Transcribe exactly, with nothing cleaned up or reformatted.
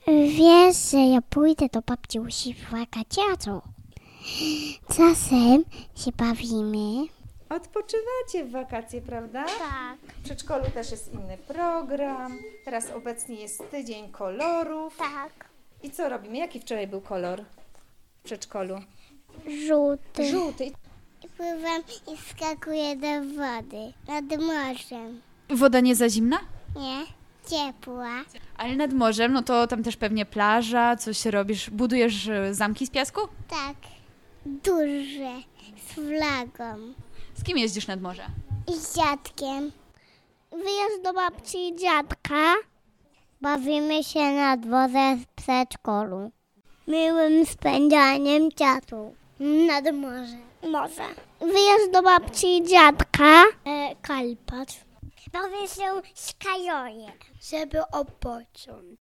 Wiesz, że ja pójdę do babci w wakacjach. Czasem się bawimy. Odpoczywacie w wakacje, prawda? Tak. W przedszkolu też jest inny program. Teraz obecnie jest tydzień kolorów. Tak. I co robimy? Jaki wczoraj był kolor w przedszkolu? Żółty. Żółty. Pływam i skakuję do wody. Nad morzem. Woda nie za zimna? Nie? Ciepła. Ale nad morzem, no to tam też pewnie plaża, coś robisz, budujesz e, zamki z piasku? Tak. Duże. Z flagą. Z kim jeździsz nad morze? I z dziadkiem. Wyjazd do babci i dziadka. Bawimy się na dworze w przedszkolu. Miłym spędzaniem czasu. Nad morze. Morze. Wyjazd do babci i dziadka. E, Karpat. Bawię się z kajojem. Żeby odpocząć.